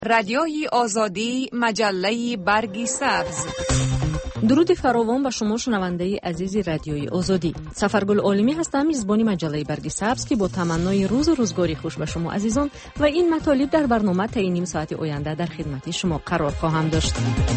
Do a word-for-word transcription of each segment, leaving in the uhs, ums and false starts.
رادیوی آزادی، مجله برگ سبز. درود فراوان به شما شنونده عزیز رادیوی آزادی. سفرگل عالمی هستم، میزبان مجله برگ سبز که با تمنای روز و روزگاری خوش به شما عزیزان و این مطالب در برنامه تا نیم ساعت آینده در خدمت شما قرار خواهم داشت.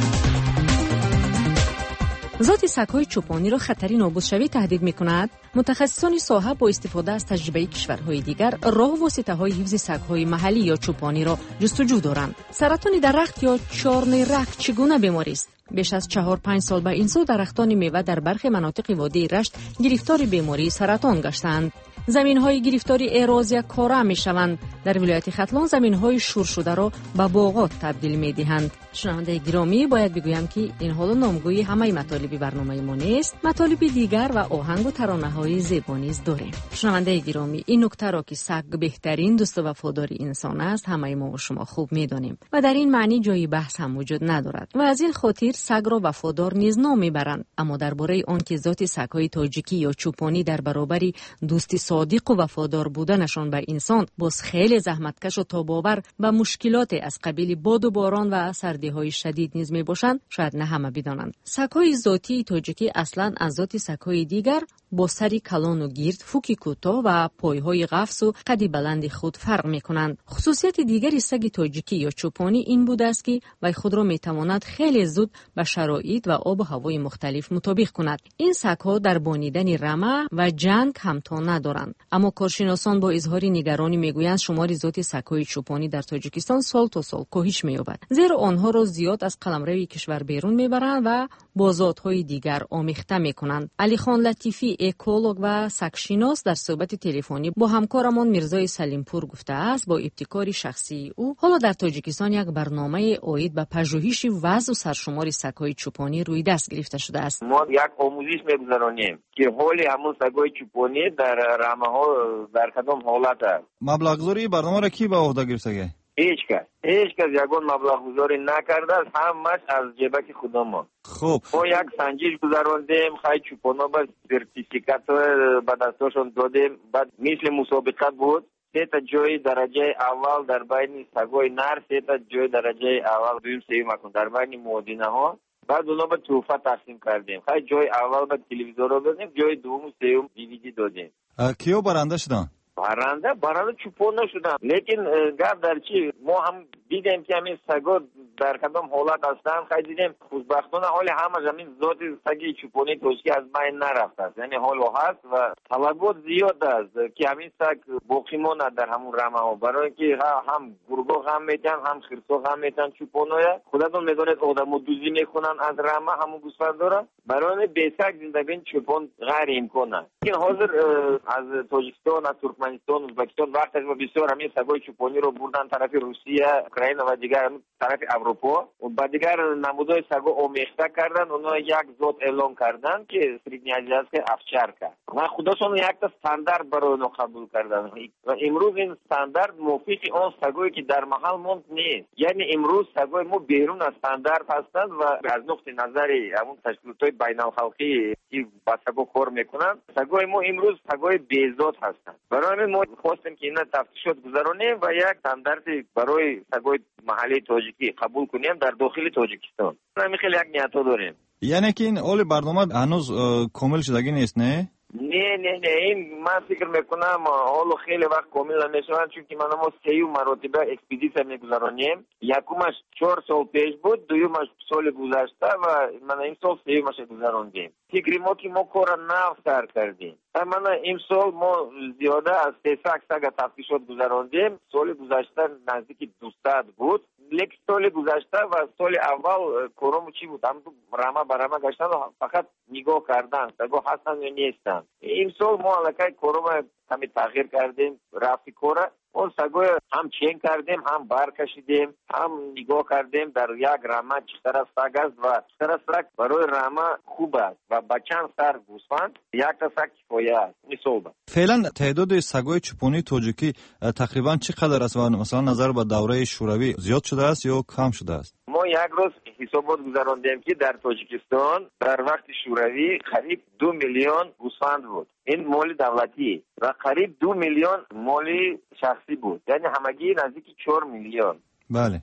ذات سگ‌های چوپانی را خطری نابودشوی تهدید می‌کند. متخصصان ساحه با استفاده از تجربه کشورهای دیگر راه و واسطه‌های حفظ سگ‌های محلی یا چوپانی را جستجو دارند. سرطان درخت یا چارنرک چگونه بیماری است؟ بیش از چهار پنج سال به این سو درختان میوه در برخی مناطق وادی رشت گرفتار بیماری سرطان گشتند. زمین‌های گرفتاری اراضی کاره می‌شوند. در ولایت ختلان زمین‌های شور شده را به باغات تبدیل می‌دهند. شنونده گرامی، باید بگویم که این حال نامگوی همه مطالب برنامه ما نیست. مطالب دیگر و آهنگ و ترانه‌های زیبا نیز داریم. شنونده گرامی، این نکته را که سگ بهترین دوست و وفادار انسان است همه ما و شما خوب می‌دانیم و در این معنی جای بحث هم وجود ندارد و از این خاطر سگ را وفادار نیز نامیبرند. اما درباره آن که ذات سگ‌های تاجیکی یا چوپانی در برابر دوستی صادق و وفادار بودنشان به انسان باز خیلی زحمتکش و تاب‌آور به مشکلات از قبیل باد و باران و سردی‌های شدید نیز میباشند شاید نه همه بدانند. سگ‌های ذاتی تاجیکی اصلاً از ذات سگ‌های دیگر با سری کلان و گرد، فوکی کوتاه و پای‌های قفس و قدی بلند خود فرق می‌کنند. خصوصیت دیگری سگ تاجیکی یا چوپانی این بوده است که وی خود را می‌تواند خیلی زود به شرایط و آب و هوای مختلف مطابق کند. این سگ‌ها در بانیدن رمه و جنگ همتا ندارند. اما کارشناسان با اظهار نگرانی میگویند شمار ذات سگ‌های چوپانی در تاجیکستان سال تا سال کاهش می‌یابد، زیرا آنها را زیاد از قلمرو کشور بیرون میبرند و با ذات‌های دیگر آمیخته می‌کنند. علی خان لطیفی، اکولوگ و سگشناس، در صحبت تلفنی با همکارمان میرزای سلیمپور گفته است با ابتکار شخصی او حالا در تاجیکستان یک برنامه عاید به پژوهش وضع و سرشمار سگ‌های چوپانی روی دست گرفته شده است. ما یک آموزش می‌گذرانیم که حال همون سگ‌های چوپانی در رمه‌ها در کدام حالت است. مبلغ‌گذاری برنامه را کی به عهده گرفته؟ هیچ کس هیچ کس یگان مبلغ گذاری نکرده است، همش از جیبک خودمان. خب ما یک سنجش گذراندیم، خیلی چوپانا با سرتیفیکات به دستشون دادیم. بعد مثل مسابقه بود، سه تا جای درجه اول در بین سگای نر، سه تا جای درجه اول دوم سوم مکن در بین معادینه ها. بعد اونا به توفه تقسیم کردیم. خیلی جای اول به تلویزیون رو دادیم، جای دوم سوم دیویدی دادیم. کیو برنده شدن؟ برنده برنده چوپان نشدن، لیکن گپ در چی ما هم دیدیم که همین سگا در کدام حالت هستن. خیلی دیدیم خوشبختانه حال همه همین ذات سگی چوپانی توشکی از بین نرفته است، یعنی حال هست و طلبات زیاد است که همین سگ باقی ماند در همون رمه ها، برای اینکه هم گربه هم میتن هم خرسا هم میتن چوپانای خودتون میدونید آدمو دوزی میکنن از رمه همون گوسفند داره، برای بی سگ زندگی چوپان غیر امکانه. این حاضر از تاجیکستان، از ترکمنستان، ازبکستان وقتی ما بسیار همین سگای چوپانی رو بردن طرف روسیه، اوکراین و دیگر طرف اروپا و بعد دیگر نمودهای سگا آمیخته کردن. اونا یک ذات اعلام کردن که سریگنیازی است که افچرکا و خودشون یک تا استاندارد برای اونا قبول کردن و امروز این استاندارد موافق آن سگایی که در محل موند نیست. یعنی امروز سگای ما بیرون از استاندارد هستند و از نقطه نظر همون تشکیلات‌های بین‌المللی که با سگا کار میکنن، سگای ما امروز سگای بی‌ذات هستند. برای ما خواستیم که اینا تفتیشات گذرانیم و یک استاندارد برای سگای محلی تاجیکی قبول کنیم در داخل تاجیکستان. همین خیلی یک نیت داریم. یعنی که این اول برنامه هنوز کامل شدگی نیست نه؟ نه نه نه این من فکر میکنم حالا خیلی وقت کامل نمیشوند، چون که ما سه مرتبه اکسپدیسیون میگذرانیم. یکمش چهار سال پیش بود، دومش سال گذشته و من این سال سومش گذراندیم. فکر ما که ما کار نو سر کردیم. من این سال ما زیاده از سیصد سگ تفتیشات گذراندیم. سال گذشته نزدیک دویست بود. لیکن سال گذشته و سال اول کارم چی بود؟ هم تو رمه برمه گشتن و فقط نگاه کردن سگا هستن یا نیستن. این سال ما علاقه کارم کمی تغییر کردیم، رفتی کاره اون سگای هم چین کردیم، هم بر کشیدیم، هم نگاه کردیم در یک رمه چقدر سگ است و چقدر سگ برای رمه خوب است و با چند سر گوسفند یک تا سگ کفایه است. مثال فعلا تعداد سگای چوپانی تاجیکی تقریبا چقدر است و مثلا نظر به دوره شوروی زیاد شده است یا کم شده است؟ ما یک روز حسابات گذراندیم که در تاجیکستان در وقت شوروی قریب دو میلیون گوسفند بود. این مال دولتی و قریب دو میلیون مال شخصی بود، یعنی همگی نزدیک چهار میلیون. بله.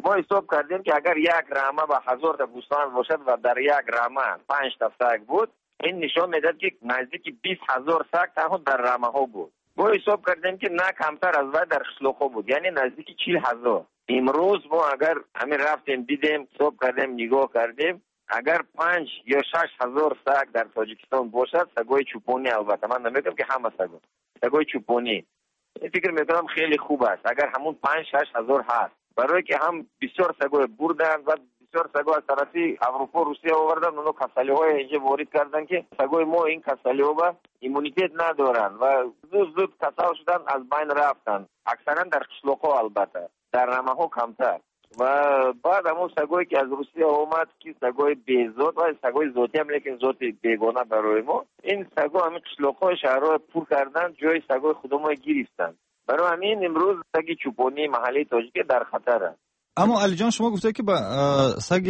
ما حساب کردیم که اگر یک رمه به هزار تا گوسفند باشد و در یک رمه پنج تا سگ بود، این نشان میداد که نزدیک بیست هزار سگ تنها در رمه ها بود. ما حساب کردیم که نه کمتر از وقت در قشلاق ها بود، یعنی نزدیک چهل هزار. امروز ما اگر همین رفتیم دیدیم، حساب کردیم، نگاه کردیم، اگر پنج یا شش هزار سگ در تاجیکستان باشد، سگای چوپانی، البته من نمیگم که همه سگا، سگای چوپانی، فکر میکنم خیلی خوب است اگر همون پنج شش هزار هست، برای که هم بسیار سگای بردن و بسیار سگا از طرفی اروپا روسیه آوردن، اونو کسالی های اینجا وارد کردن که سگای ما این کسالی ها با ایمونیتت ندارن و زود زود کسال شدن، از بین رفتن، اکثرا در قشلاق ها، البته در رمه ها کمتر. و بعد همون سگایی که از روسیه آمد که سگای بیزاد و سگای ذاتی هم، لیکن ذات بیگانه برای ما، این سگا همین قشلاق‌های شهرها پر کردن، جای سگای خودمون گرفتن. برای همین امروز سگ چوپانی محلی تاجیک در خطر است. اما علی جان، شما گفته که با سگ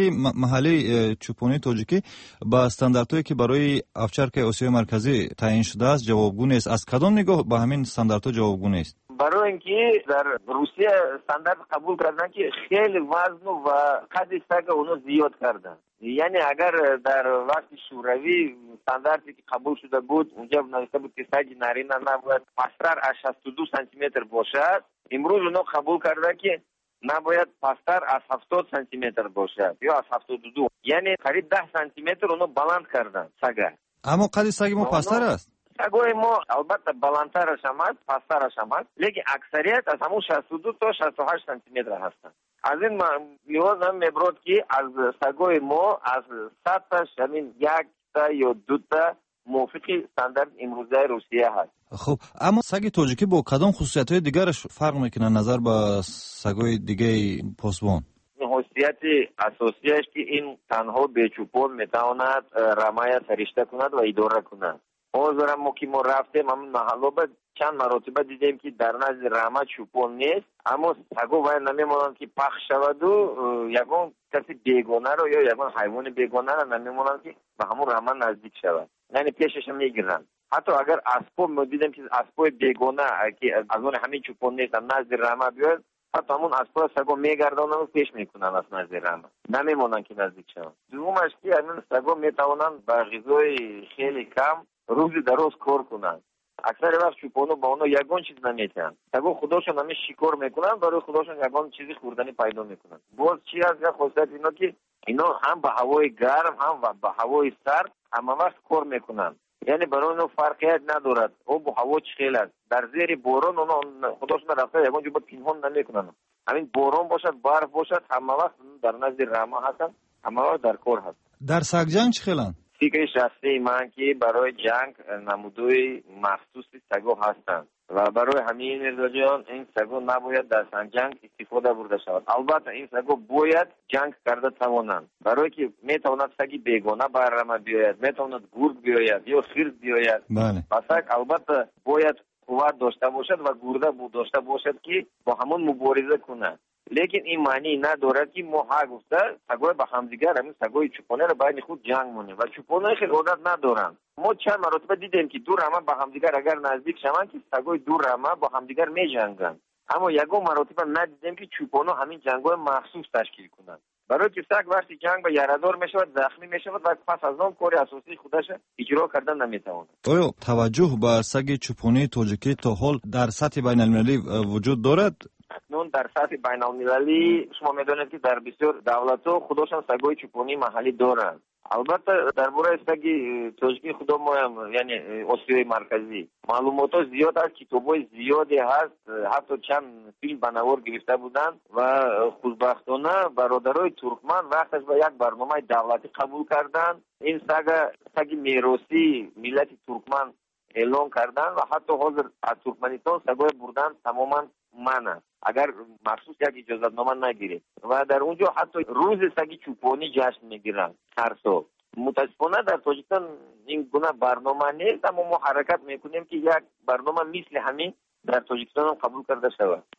محلی چوپانی تاجیکی با استانداردهایی که برای افچرک آسیای مرکزی تعیین شده است جوابگو نیست. از کدام نگاه با همین استانداردها جوابگو نیست؟ برای اینکه در روسیه استاندارد قبول کردن که خیلی وزن و قد سگ اونو زیاد کردن. یعنی اگر در وقت شوروی استانداردی که قبول شده بود اونجا نوشته بود که سگ نرینه نباید پستر از شصت و دو سانتی متر باشد، امروز اونو قبول کرده که نباید پستر از هفتاد سانتی متر باشد یا از هفتاد و دو، یعنی قریب ده سانتی متر اونو بلند کردن سگ. اما قد سگ ما پستر است. سگای ما البته بلندترش هم هست، پسترش هم هست، لیکن اکثریت از همون شصت و دو تا شصت و هشت سانتی متر هستند. از این لحاظ هم میبرد که از سگای ما از صد تاش همین یک تا یا دو تا موافق استاندارد امروزه روسیه هست. خب اما سگ تاجیکی با کدام خصوصیت‌های دیگرش فرق میکنه نظر با سگای دیگه پاسبان؟ خصوصیت اساسیش که این تنها به چوپان میتواند رمای سرشته کند و اداره کند. حاضر ما که ما رفتیم همون محلا با چند مراتبه دیدیم که در نزد رمه چوپان نیست، اما سگا باید نمیمونند که پخش شود و یکون کسی بیگانه رو یا یکون حیوان بیگانه رو نمیمونند که به همون رمه نزدیک شود، یعنی پیشش هم میگیرن. حتی اگر اسبا ما دیدیم که اسبای بیگانه که از اون همین چوپان نیستن نزد رمه بیاد، حتی همون اسبا سگا میگردانن و پیش میکنن از نزد رمه، نمیمونن که نزدیک شون. دومش که همین سگا میتوانن با غذای خیلی کم روز دراز کار کنن. اکثر وقت چوپانو با اونو یگان چیز نمیتن، سگا خودشون همه شکار میکنن، برای خودشون یگان چیزی خوردنی پیدا میکنن. باز چی از یا خاصیت اینا که اینا هم به هوای گرم هم به هوای سرد همه وقت کار میکنن، یعنی برای اونو فرقیت ندارد او با هوا چخیل است. در زیر باران اونو خودشون رفته یگان جو با پنهان نمیکنن، همین باران باشد برف باشد همه وقت در نزد رمه هستن، همه وقت در کار هست. در سگ جنگ چخیلن؟ فکر شخصی من که برای جنگ نمودوی مخصوص سگا هستند و برای همین رجان این سگا نباید در جنگ استفاده برده شود. البته این سگا باید جنگ کرده توانند، برای که میتواند سگی بیگانه بر رمه بیاید، میتواند گرگ بیاید یا خرس بیاید. بله. پس البته باید قوت داشته باشد و گرده داشته باشد که با همون مبارزه کنند. لیکن این معنی ندارد که ما ها گفته سگای با همدیگر همین سگای چوپانی رو باید خود جنگ مونیم و چوپانی خیلی عادت ندارن. ما چند مرتبه دیدیم که دو رمه با همدیگر اگر نزدیک شوند که سگای دو رمه با همدیگر می جنگن، اما یگو مرتبه ندیدیم که چوپانو همین جنگای مخصوص تشکیل کنند، برای که سگ وقتی جنگ با یارادار می شود زخمی می شود و پس از آن کار اساسی خودش اجرا کردن نمیتواند. آیا توجه به سگ چوپانی تاجیکی تا حال در سطح بین المللی وجود دارد؟ اکنون در سطح بین المللی شما میدونید که در بسیار دولت‌ها خودشان سگای چوپانی محلی دارند. البته درباره سگ تاجیکی خود ما هم یعنی آسیای مرکزی معلومات زیاد است، کتابای زیادی هست، حتی چند فیلم بنوار گرفته بودند و خوشبختانه برادرای ترکمن وقتش با یک برنامه دولتی قبول کردند این سگ سگ میراثی ملت ترکمن اعلام کردن و حتی حاضر از ترکمنستان سگای بردن تماما منه اگر مخصوص یک اجازتنامه نگیره و در اونجا حتی روز سگ چوپانی جشن میگیرن هر سال. متاسفانه در تاجیکستان این گونه برنامه نیست، اما ما حرکت میکنیم که یک برنامه مثل همین در تاجیکستان قبول کرده شود.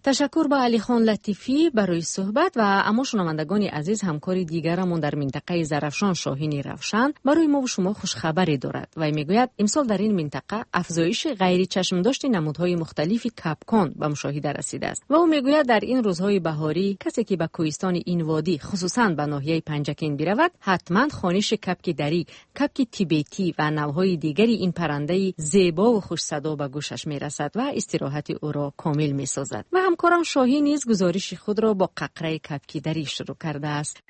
تشکر به علی خان لطیفی برای صحبت و اما شنوندگان عزیز، همکار دیگرمون در منطقه زرافشان شاهین روشن برای ما و شما خوش خبری دارد و میگوید امسال در این منطقه افزایش غیر چشم داشت نمودهای مختلفی کپکان به مشاهده رسیده است و او میگوید در این روزهای بهاری کسی که به کوهستان این وادی خصوصا به ناحیه پنجکین برود حتما خوانش کپک دری، کپک تیبتی و نوهای دیگری این پرنده زیبا و خوش صدا به گوشش میرسد و استراحت او را کامل میسازد. و همکارم شاهین نیز گزارش خود را با ققره کپک دری شروع کرده است.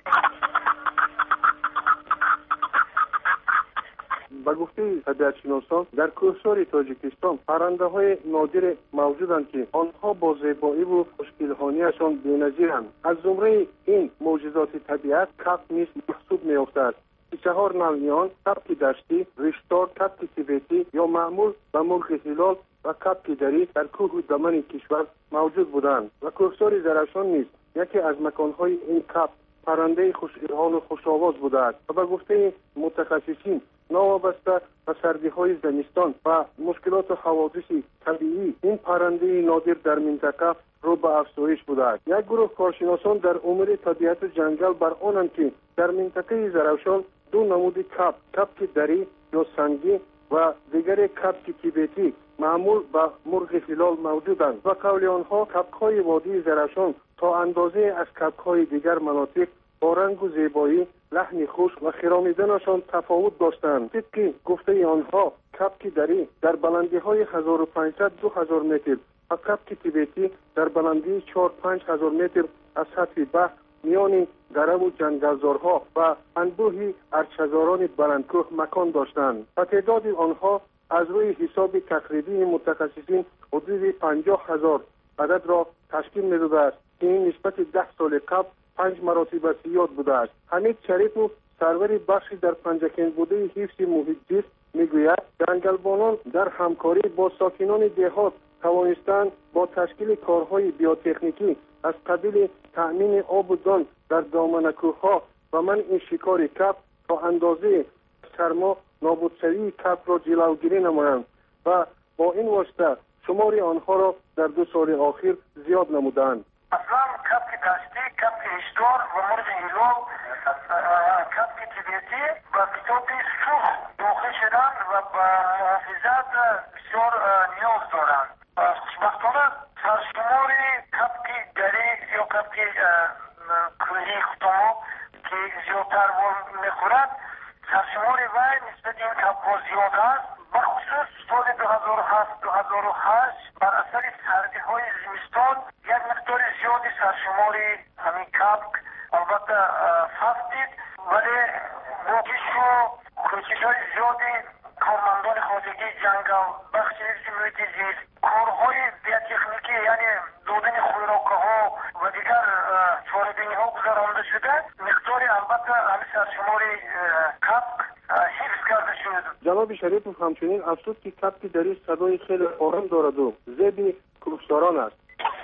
به گفته طبیعتشناسان در کوهسار تاجیکستان پرنده های نادر موجودند که آنها با زیبایی و خوشگل‌هانی‌شان بی‌نظیرند. از جمله این معجزات طبیعت کپ نیز محسوب می‌افتد. چهار نوعی آن کپک دشتی، ریشتار، کپک تیبتی یا معمول به مرغ هلال و کپک دری در کوه و دمن کشور موجود بودند و کوهسار زرافشان نیز یکی از مکان‌های این کپ پرنده خوش‌الحان و خوش‌آواز بوده است و به گفته متخصصین نوابسته به سردی‌های زمستان و مشکلات و حوادث طبیعی این پرنده نادر در منطقه رو به افزایش بوده است. یک گروه کارشناسان در امور طبیعت و جنگل بر آنند که در منطقه زرافشان دو نمود کپ، کپک دری یا سنگی و دیگر کپک تیبتی معمول به مرغ هلال موجودند و قول آنها کپک‌های وادی زرافشان تا اندازه از کپک‌های دیگر مناطق با رنگ و زیبایی، لحن خوش و خرامیدنشان تفاوت داشتند. طبق گفته آنها کپک دری در بلندی‌های هزار و پانصد تا دو هزار متر و کپک تیبتی در بلندی چهار پنج هزار متر از سطح بحر میان دره و جنگلزارها و انبوهی ارچه‌زاران بلندکوه مکان داشتند و تعداد آنها از روی حساب تقریبی متخصصین حدود پنجاه هزار عدد را تشکیل می‌داده است که این نسبت ده سال قبل پنج مراتب زیاد بوده است. حمید شریف و سرور بخشی در پنجکین بوده حفظ محیط زیست میگوید جنگلبانان در همکاری با ساکنان دهات توانستند با تشکیل کارهای بیوتکنیکی از قبیل تأمین آب و دان در دامن کوه‌ها و منع شکار کپ تا اندازه سرما نابودشوی کپ را جلوگیری نمایند و با این واسطه شمار آنها را در دو سال اخیر زیاد نمودند. اصلا کپک دشتی، کپک اشتار و مرغ هلال، کپک تیبتی و کتاب سوخ داخل شدند و به محافظت بسیار نیاز دارند. خوشبختانه سرشمار کپک دری یا کپک کوهی خطامو که زیادتر میخورد، سرشمار وی نسبت این کپها زیاد است. بخصوص سال دو هزار و هفت دو هزار و هشت بر اثر سردی های زمستان یک مقدار زیادی سرشمار همین کپک البته فستید، ولی با کش و کوشش های زیادی کارمندان خانگی جنگل، بخش حفظ محیط زیست، کارهای بیوتکنیکی یعنی دادن خوراکه ها و دیگر چاره‌بینی ها گذرانده شده، مقداری البته همین سرشمار کپک حفظ کرده شد. جناب شریف همچنین افزود که کپک دری صدای خیلی آرام دارد و زیب کوهساران است.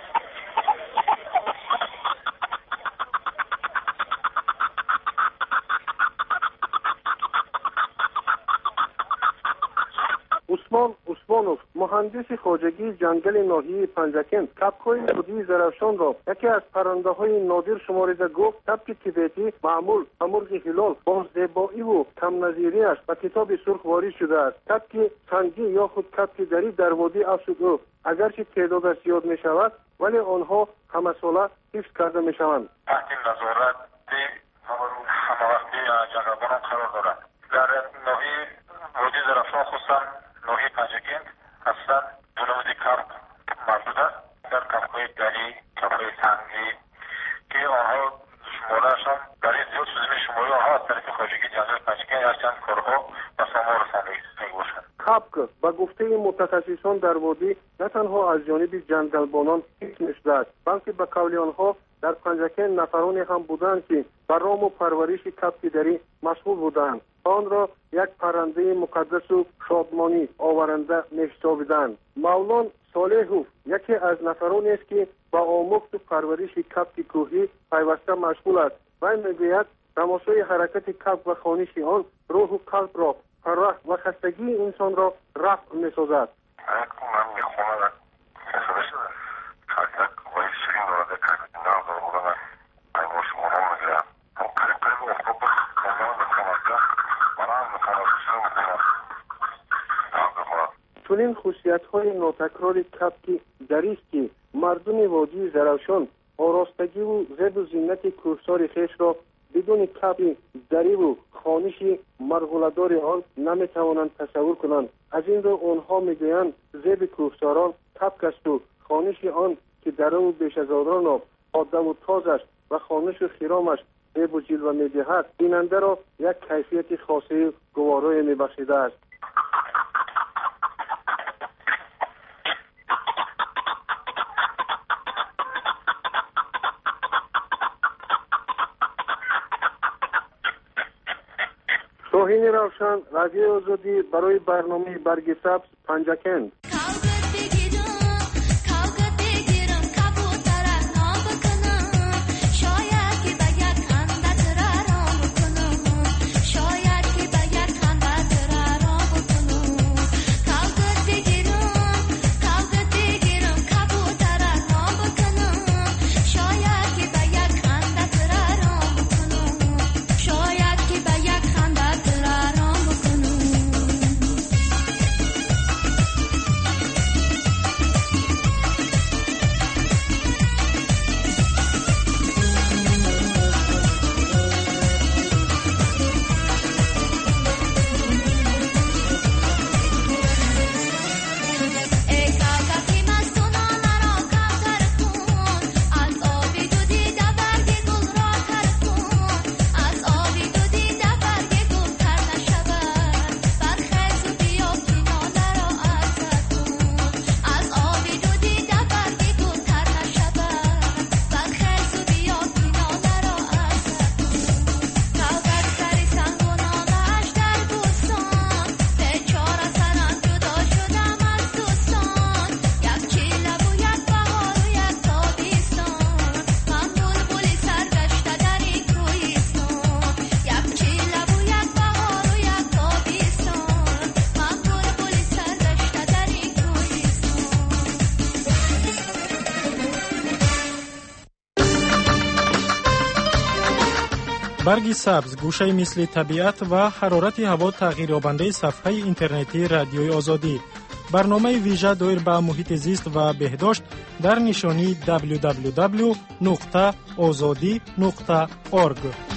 عثمان عثمانوف مهندس خواجگی جنگل ناحیه پنجکین کپک‌های وادی زرافشان را یکی از پرنده‌های نادر شمارده گفت کپک تیبتی معمول به مرغ هلال با زیبایی و کم نظیری‌اش به کتاب سرخ واریز شده است. کپک سنگی یا خود کپک دری در وادی افزود او اگرچه تعداد زیاد می‌شود ولی آنها همه ساله حفظ کرده می‌شوند. تحت نظارت هموقتی جنگلبانان قرار دارد. در ناحیه وادی زرافشان خصوصا ناحیه پنجکین اصلا دو نمود کپ موجود است. در کپ‌های دری، کپ‌های سنگی که آنها شماره‌شان در این زیاد شده شماره آنها از طریق خواجگی جنگل پنجکین هرچند کارها و سامان رسانه‌ای می‌باشد. کپک به گفته متخصصان در وادی نه تنها از جانب جنگلبانان حفظ می‌شده است بلکه به قول آنها در پنجکین نفرانی هم بودند که بر رام و پرورش کپک دری مشغول بودند. آن را یک پرنده مقدس و شادمانی آورنده می‌شمردند. مولان صالحوف یکی از نفرانی است که با آموخت و پرورش کپک کوهی پیوسته مشغول است. وی می‌گوید تماشای حرکت کپک و خوانش آن روح و قلب را فرح و خستگی انسان را رفع می‌سازد. من می‌خواهم حرکت کوهی این خصوصیت‌های ناتکرار کپک دری است که مردم وادی زروشان آراستگی و زیب و زینت کوهسار خویش را بدون کپک دری و خوانش مرغوله‌دار آن نمی‌توانند تصور کنند. از این رو آنها میگویند زیب کوهساران کپک است و خوانش آن که دره و بیش از آن آب آده و تازش و خوانش و خیرامش زیب و جلوه می‌دهد، بیننده را یک کیفیت خاصی و گوارای می‌بخشیده است. شاهین روشن، رادیو آزادی، برای برنامه برگ سبز پنجکند. برگ سبز، گوشه مثل طبیعت و حرارت هوا تغییریابنده صفحه اینترنتی رادیوی آزادی. برنامه ویژه دایر به محیط زیست و بهداشت در نشانی دبلیو دبلیو دبلیو نقطه آزادی نقطه اورگ.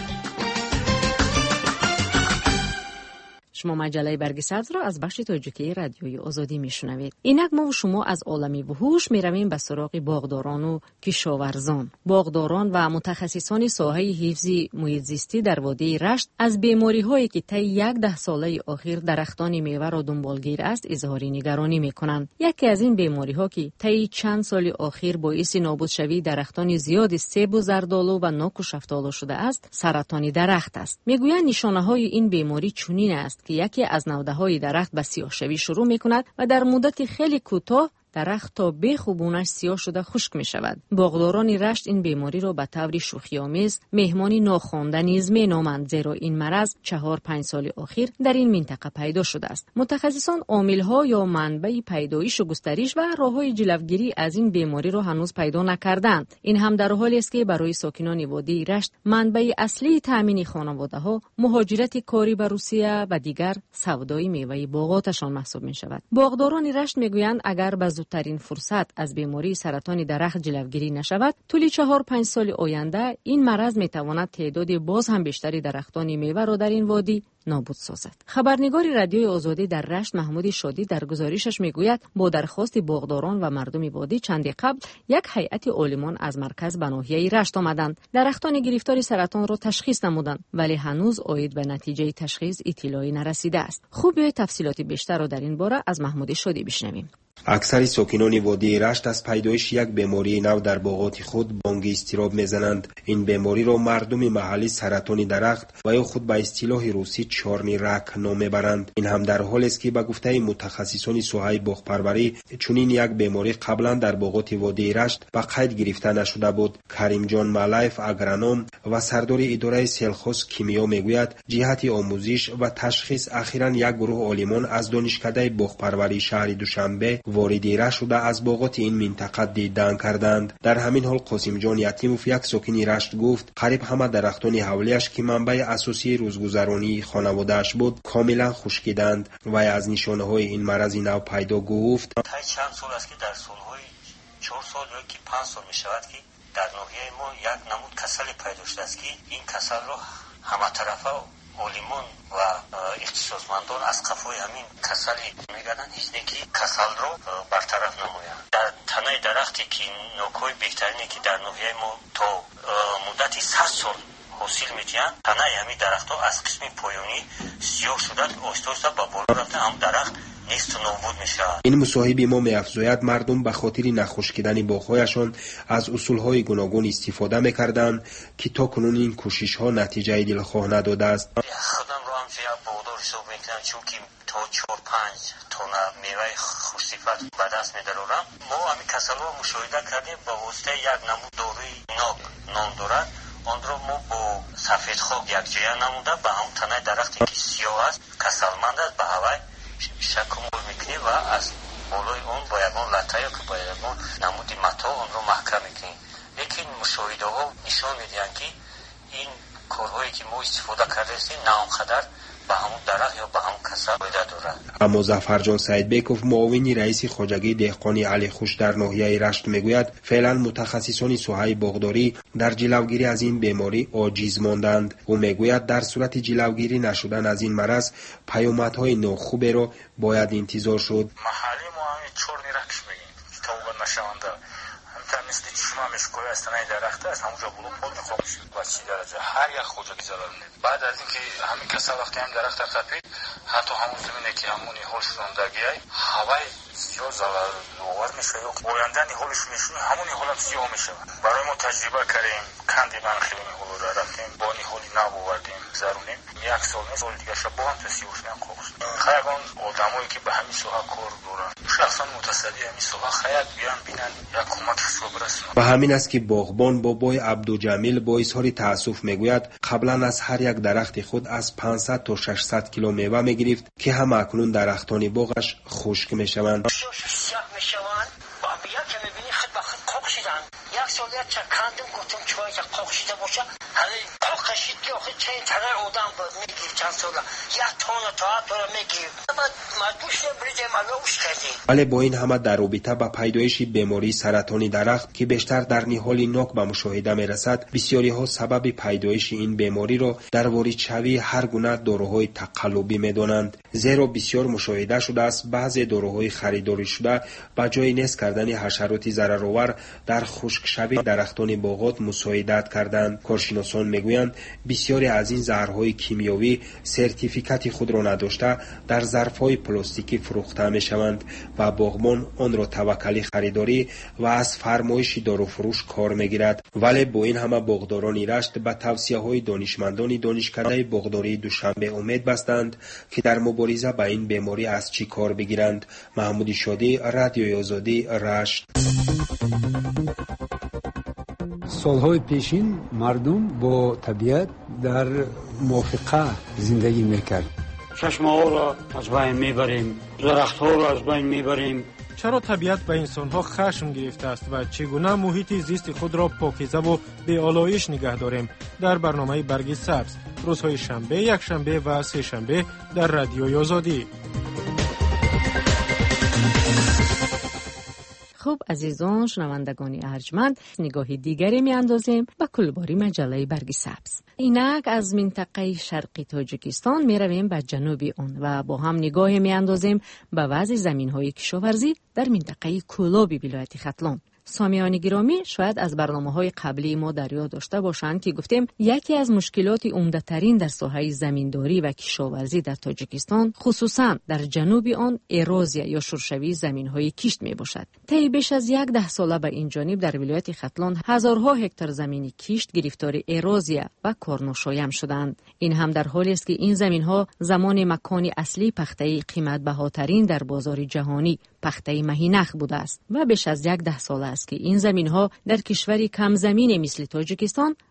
شما مجله برگ سبز را از بخش تاجیکی رادیوی آزادی میشنوید. اینک ما و شما از عالم وحوش میرویم به سراغ باغداران و کشاورزان. باغداران و متخصصان ساحه حفظ محیط زیستی در وادی رشت از بیماری هایی که طی یک ده ساله اخیر درختان میوه را دنبالگیر است اظهار نگرانی میکنند. یکی از این بیماری ها که طی چند سال اخیر باعث نابود شوی درختان زیاد سیب و زردآلو و نوک و شفتالو شده است، سرطان درخت است. میگویند نشانه های این بیماری چنین است که یکی از نوده‌های درخت به سیاه‌شوی شروع می‌کند و در مدت خیلی کوتاه درخت تا به خوبونش سیاه شده خشک می شود. باغداران رشت این بیماری را به طور شوخی‌آمیز مهمانی ناخوانده نیز می‌نامند، زیرا این مرض چهار پنج سال اخیر در این منطقه پیدا شده است. متخصصان عامل‌ها یا منبع پیدایش و گسترش و راه‌های جلوگیری از این بیماری را هنوز پیدا نکردند. این هم در حالی است که برای ساکنان وادی رشت منبع اصلی تامین خانواده‌ها مهاجرت کاری به روسیه و دیگر سودای میوه باغاتشان محسوب می‌شود. باغداران رشت می‌گویند اگر به زودترین فرصت از بیماری سرطان درخت جلوگیری نشود، طول چهار پنج سال آینده این مرض میتواند تعداد باز هم بیشتری درختان میوه را در این وادی نابود سازد. خبرنگار رادیوی آزادی در رشت محمود شادی در گزارشش میگوید با درخواست باغداران و مردم وادی چندی قبل یک هیئت عالمان از مرکز به ناحیه رشت آمدند. درختان گرفتار سرطان را تشخیص نمودند، ولی هنوز عاید به نتیجه تشخیص اطلاعی نرسیده است. خوب بیاید تفصیلات بیشتر را در این باره از محمود شادی بشنویم. اکثر ساکنان وادی رشت از پیدایش یک بیماری نو در باغات خود بانگ اضطراب میزنند. این بیماری را مردم محلی سرطان درخت و یا خود به اصطلاح روسی چارنی رک نام میبرند. این هم در حالی است که به گفته متخصصان ساحه باغپروری چنین یک بیماری قبلا در باغات وادی رشت به قید گرفته نشده بود. کریم جان ملایف اگرونوم و سردار اداره سلخوس کیمیا میگوید جهت آموزش و تشخیص اخیراً یک گروه عالمان از دانشکده باغپروری شهر دوشنبه واردی رشت شده از باغات این منطقه دیدن کردند. در همین حال قاسم جان یتیموف یک ساکن رشت گفت قریب همه درختان حولیش که منبع اساسی روزگذرانی خانواده‌اش بود کاملا خشکیدند. و از نشانه های این مرض نو پیدا گفت تا چند سال است که در سالهای چهار سال یا که پنج سال می شود که در ناحیه ما یک نمود کسل پیدا شده است که این کسل را همه طرفه عالمان و اختصاصمندان از قفای همین کسل میگردن هیچ نکی کسل را برطرف نمایند. در تنه درختی که نوکای بهترینی که در ناحیه ما تا مدتی صد سال حاصل میتیند تنه همین درخت ها از قسم پایانی سیاه شده آشتاسته با بالا رفته هم درخت نیست و نابود میشه. این مصاحب ما می‌افزاید مردم به خاطر نخشکیدن باغ‌هایشان از اصول‌های گوناگون استفاده می‌کردند که تا کنون این کوشش‌ها نتیجه دلخواه نداده است. خودم رو هم چه باغدار حساب می‌کنم چون که تا چهار پنج تونه میوه خوش‌صفت به دست می‌دارم. ما همین کسل‌ها مشاهده کردیم با واسطه یک نمود داروی ناب نام دارد. آن را ما با سفید خاک یکجا نموده به هم تنه درختی که سیاه است کسلمند است به هوای شکمول میکنی و از بالای اون با یکان لطه یا که با یکان نمودی متا اون رو محکم میکنی. لیکن مشاهده ها نشان میدین که این کارهایی که ما استفاده کرده هستیم نه آنقدر به همون درخت یا به همون کسل فایده دارد. اما ظفرجان سعیدبکوف معاون رئیس خواجگی دهقانی علی خوش در ناحیه رشت میگوید فعلا متخصصان ساحه باغداری در جلوگیری از این بیماری عاجز ماندند. او میگوید در صورت جلوگیری نشدن از این مرض پیامدهای ناخوبی را باید انتظار شد. محلی ما همین چرنی رکش بگیم تا او نشونده همین مثل چشمه مشکوی از تنه درخت است همونجا بلو خود میخواب میشه و چی درجه هر یک خواجگی ضرر نید. بعد از اینکه همین کسا وقتی هم درخت تپید حتی همون زمینه که همونی حال شدندگی هوای سیاه ضرر نوور میشه یا بایندن حالش میشه همونی حال هم سیاه میشه. برای ما تجربه کردیم کندی من خیلی حالو را رفتیم با نی حالی نبو بردیم زرونیم یک سال نیست حال دیگه شب با هم تسیوش نیم خوش خیلی آدمایی که به همین سوها کار دارن شخصا متصدی همین سوها خیلی بیان بینن یک کمک حساب برسن. و همین است که باغبان بابای عبدوجمیل با اظهار تأسف میگوید قبلا از هر یک درخت خود از پانصد تا ششصد کیلو میوه میگرفت که هم اکنون درختان باغش خشک میشوند. سیاه میشوند و بیا که میبینی خود به خود قاق شدن یک سالیت چه کندم گفتم چوهای که قاق شده باشه حالا قاق کشید که آخه چه این تنه آدم میگیر چند ساله یک تانه تا هر طوره میگیر بعد مجبور شده بریده ملوش کردیم. ولی با این همه در رابطه با پیدایش بیماری سرطانی درخت که بیشتر در نهال ناک به مشاهده میرسد بسیاری ها سبب پیدایش این بیماری را در واردشوی هر گونه داروهای تقلبی میدانند. زیرا بسیار مشاهده شده است بعضی داروهای خریداری شده با جای نیست کردن حشرات ضررآور در خشکشوی درختان باغات مساعدت کردند. کارشناسان میگویند بسیاری از این زهرهای کیمیاوی سرتیفیکات خود را نداشته در ظرفهای پلاستیکی فروخته میشوند و باغبان آن را توکلی خریداری و از فرمایش داروفروش کار میگیرد. ولی با این همه باغداران رشت به توصیه های دانشمندان دانشکده باغداری دوشنبه امید بستند که در مبارزه با این بیماری از چی کار بگیرند. محمود شادی، رادیوی آزادی، رشت. سالهای پیشین مردم با طبیعت در موافقه زندگی میکرد. چشمه ها را از بین میبریم، درخت ها را از بین میبریم. چرا طبیعت به انسان ها خشم گرفته است و چگونه محیط زیست خود را پاکیزه و بی آلایش نگه داریم؟ در برنامه برگ سبز روزهای شنبه، یک شنبه و سه شنبه در رادیوی آزادی. خب عزیزان شنوندگان ارجمند نگاهی دیگری می اندازیم به کلباری مجله برگ سبز. اینک از منطقه شرقی تاجیکستان می رویم به جنوبی آن و با هم نگاهی می اندازیم به وضع زمین های کشاورزی در منطقه کولابی ولایت ختلان. سامیان گرامی شاید از برنامه‌های قبلی ما در یاد داشته باشند که گفتیم یکی از مشکلات عمده‌ترین در ساحه زمینداری و کشاورزی در تاجیکستان خصوصا در جنوب آن اروزیا یا شورشوی زمین‌های کشت میباشد. طی بیش از یک ده ساله به این جانب در ولایت ختلان هزارها هکتار زمین کشت گرفتار اروزیا و کارناشایم شدند. این هم در حالی است که این زمین‌ها زمان مکان اصلی پخته قیمت بهاترین در بازار جهانی پخته مهینخ بوده است و بیش از یک ده سال است که این زمین‌ها در کشوری کم زمین مثل تاجیکستان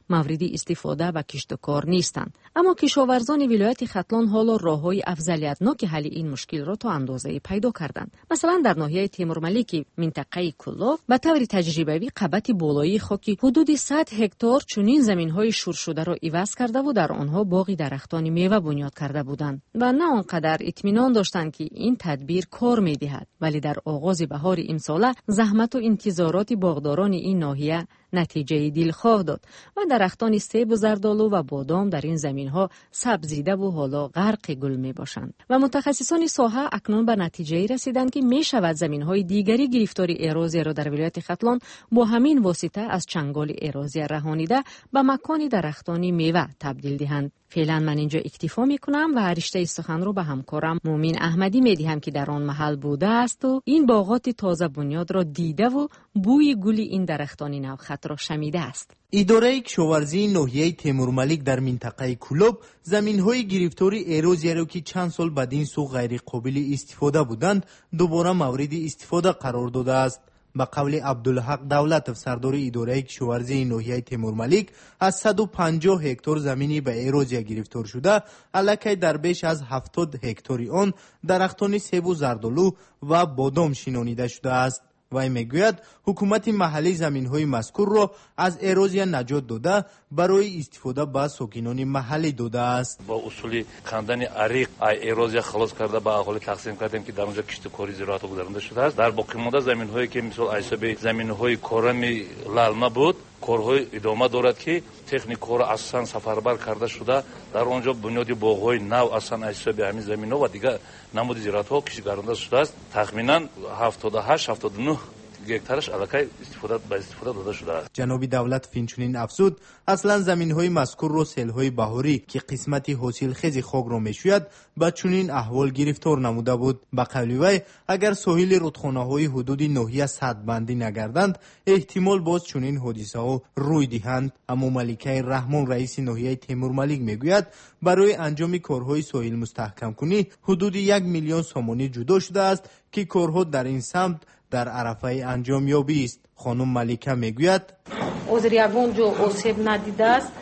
مورد استفاده و کشت و کار نیستند. اما کشاورزان ولایت ختلان حالا راههای افضلیتناک حل این مشکل را تا اندازه پیدا کردند. مثلا در ناحیه تیمورملیک منطقه کلوب به طور تجربوی قبط بالایی خاکی حدود صد هکتار چنین زمین‌های شور شده را عوض کرده و در آنها باغ درختان میوه بنیاد کرده بودند و نه آنقدر اطمینان داشتند که این تدبیر کار می‌دهد، ولی در آغاز بهار امسال زحمت و انتظارات باغداران این ناحیه نتیجه دلخواه داد و درختان سیب و زردآلو و بادام در این زمین‌ها سبزیده و حالا غرق گل می‌باشند و متخصصان ساحه اکنون به نتیجه رسیدند که می‌شود زمین‌های دیگری گرفتاری اروزی را در ولایت ختلان با همین واسطه از چنگال اروزی رهانیده به مکان درختان میوه تبدیل دهند. فعلا من اینجا اکتفا میکنم و رشته سخن رو به همکارم مومین احمدی میدهم که در آن محل بوده است و این باغات تازه بنیاد را دیده و بوی گل این درختان نوخط را شمیده است. اداره کشاورزی ناحیه تیمورملیک در منطقه کلوب زمین‌های گرفتاری اروزی را که چند سال بعد این سو غیر قابل استفاده بودند دوباره مورد استفاده قرار داده است. به قول عبدالحق دولتов سردار اداره کشاورزی ناحیه تیمورملیک از صد و پنجاه هکتار زمینی به اروزیا گرفتار شده، الکی در بیش از هفتاد هکتاری آن درختان سیب و زردآلو و بادام شنانیده شده است. وی میگوید حکومت محلی زمین‌های مذکور را از اروزیا نجات داده برای استفاده به ساکنان محلی داده است. با اصول کندن عریق ای اروزیا خلاص کرده به اهالی تقسیم کردیم که در اونجا کشت کاری زراعت گذرانده شده است. در باقی مانده زمین‌هایی که مثل ایسابی زمین‌های کورمی لالما بود، کارهای ادامه دارد که تکنیک کار اصلا سفربر کرده شده. در اونجا بنیاد باغ‌های نو اصلا ایسابی همین زمین‌ها و دیگر نمود زراعت‌ها کشت گذرانده شده است. تخمیناً هفتاد و هشت هفتاد و نه گکتارش الکی استفاده به استفاده داده شده است. جناب دولت فینچونین افزود اصلا زمین‌های مذکور را سیل‌های بهاری که قسمتی حاصل خیز خاک را میشوید با چنین احوال گرفتار نموده بود. به قول وی اگر ساحل رودخانه‌های حدود ناحیه سد بندی نگردند احتمال باز چنین حادثه‌ها روی دهند. اما ملکه رحمان رئیس ناحیه تیمورملیک میگوید برای انجام کارهای ساحل مستحکم کنی حدود یک میلیون سومانی جدا شده است که کارها در این سمت در عرفه انجام یابی است. خانم ملیکه میگوید اوزر یگون جو آسیب ندیده است،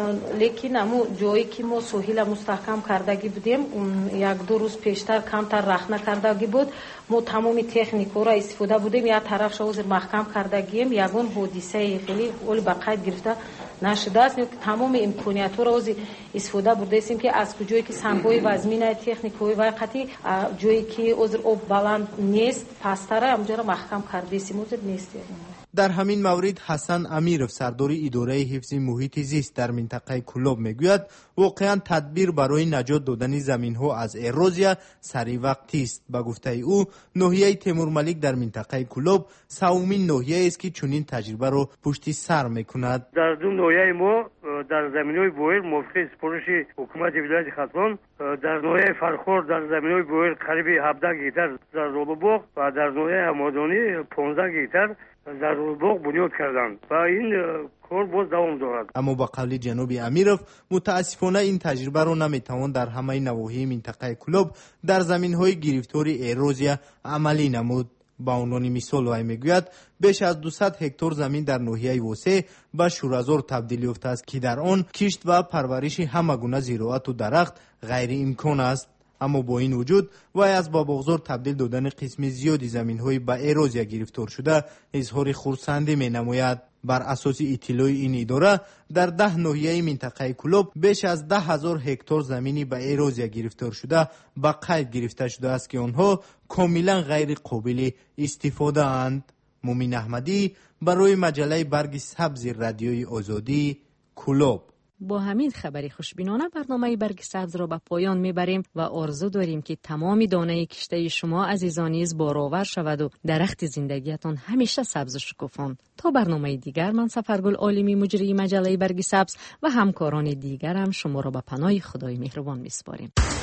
لیکن امو جایی که ما ساحل مستحکم کردگی بودیم اون یک دو روز پیشتر کمتر رخنه کردگی بود. ما تمام تکنیکا را استفاده بودیم، یک طرفش اوزر محکم کردگیم یگون حادثه خیلی اول به قید گرفته نشده است. تمام امکانیت را از استفاده برده استیم که از کجایی که سنگ‌های وزمین تکنیک‌های وقتی جایی که اوزر آب بلند نیست پستره اونجا را محکم کرده استیم اوزر نیست. در همین مورد حسن امیرов سردار اداره حفظ محیط زیست در منطقه کلوب میگوید واقعا تدبیر برای نجات دادن زمین‌ها از اروزیا سری وقتی است. به گفته او ناحیه تیمورملیک در منطقه کلوب سومین ناحیه است که چنین تجربه را پشت سر میکند. در دو ناحیه ما در زمین‌های بویر موافق سپارش حکومت ولایت ختلان در ناحیه فرخور در زمین‌های بویر قریب هفده گیتار زردآلو باغ و در ناحیه همدانی پانزده گیتار زردآلو باغ بنیاد کردند و این کار باز دوام دارد. اما با قول جناب امیرov متاسفانه این تجربه را نمیتوان در همه نواحی منطقه کلوب در زمین‌های گرفتاری اروزیا عملی نمود. با عنوان مثال وی میگوید بیش از دویست هکتار زمین در ناحیه وسه به شورازور تبدیل یافته است که در آن کشت و پرورش همه گونه زراعت و درخت غیر امکان است. اما با این وجود وی از با بغضار تبدیل دادن قسم زیادی زمین‌های به اروزیا گرفتار شده اظهار خرسندی می‌نماید. بر اساس اطلاع این اداره در ده ناحیه منطقه کلوب بیش از ده هزار هکتار زمینی به اروزیا گرفتار شده به قید گرفته شده است که آنها کاملا غیر قابل استفاده اند. مومین احمدی برای مجله برگ سبز رادیوی آزادی کلوب. با همین خبری خوشبینانه برنامه برگ سبز را به پایان میبریم و آرزو داریم که تمام دانه کشته شما عزیزان نیز بارآور شود و درخت زندگیتان همیشه سبز و شکوفان. تا برنامه دیگر من سفرگل عالمی مجری مجله برگ سبز و همکاران دیگرم شما را به پناه خدای مهربان میسپاریم.